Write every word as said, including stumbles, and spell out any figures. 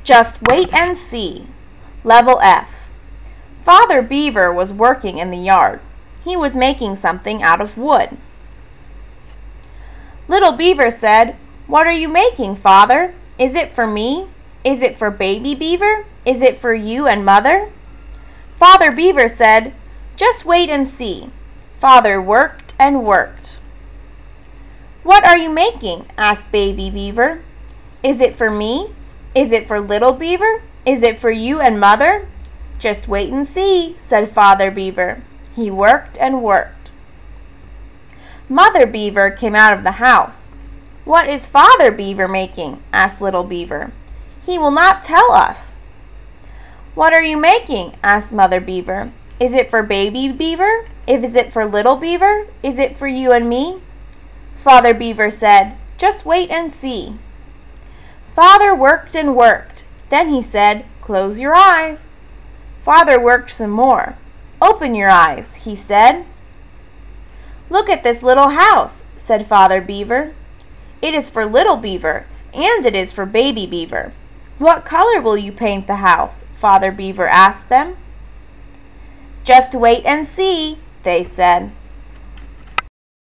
Just wait and see. Level F. Father Beaver was working in the yard. He was making something out of wood. Little Beaver said, "What are you making, Father? Is it for me? Is it for Baby Beaver? Is it for you and Mother?" Father Beaver said, "Just wait and see." Father worked and worked. "What are you making?" asked Baby Beaver. "Is it for me? Is it for Little Beaver? Is it for you and Mother?" "Just wait and see," said Father Beaver. He worked and worked. Mother Beaver came out of the house. "What is Father Beaver making?" asked Little Beaver. "He will not tell us." "What are you making?" asked Mother Beaver. "Is it for Baby Beaver? Is it for Little Beaver? Is it for you and me?" Father Beaver said, "Just wait and see." Father worked and worked. Then he said, "Close your eyes." Father worked some more. "Open your eyes," he said. "Look at this little house," said Father Beaver. "It is for Little Beaver, and it is for Baby Beaver." "What color will you paint the house?" Father Beaver asked them. "Just wait and see," they said.